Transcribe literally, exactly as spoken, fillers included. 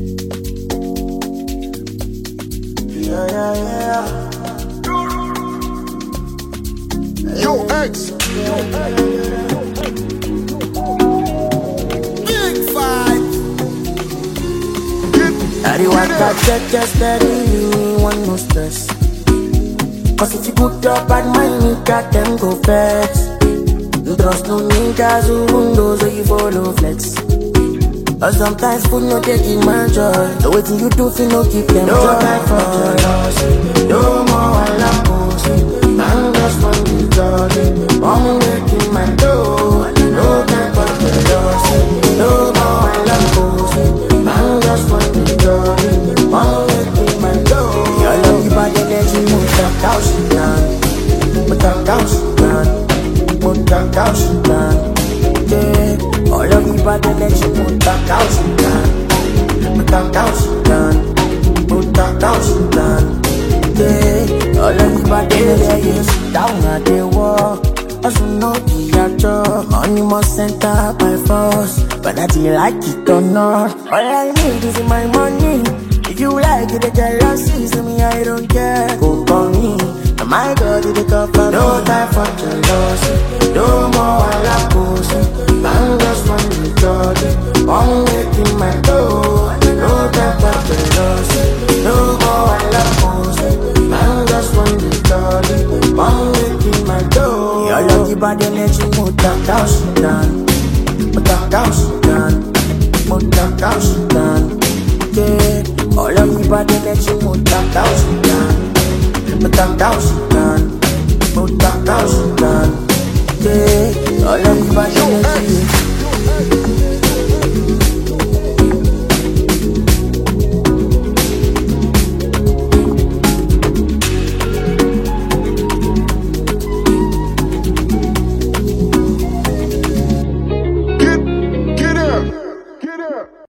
Yeah, yeah, yeah. Yo, X. Yo, X. Big five. I do want that check just steady, you want no stress. Cause if you put your bad mind, you got them go flex. Trust no niggas who windows so you follow flex. Or sometimes food no take in my joy. The waiting you do feel no keep them no joy. Time for jealousy, no more I love pussy. Man just want the jolly, one making my dough. No time for jealousy, no more I love pussy. Man just want the jolly, one making my dough. Your love you bad energy, move that house down, move that house down, move that house down. Yeah, all of you bad energy, move that house down, move that house down, move that house down. Yeah, all of you bad energy, down at the wall. Also know the actor, money must enter by force. But that you like it or not, all I need is my money. If you like it, the jealousy, so me I don't care. Go for me, and my God, it come for no time for jealousy, no more I like pussy. Man just want the jolly, one making my dough. No time for jealousy, no more I like pussy. Man just want the jolly, one making my dough. Your lucky body energy, move that house down, move that house down, move that house down. Yeah, all of me body energy, move that house down, move that house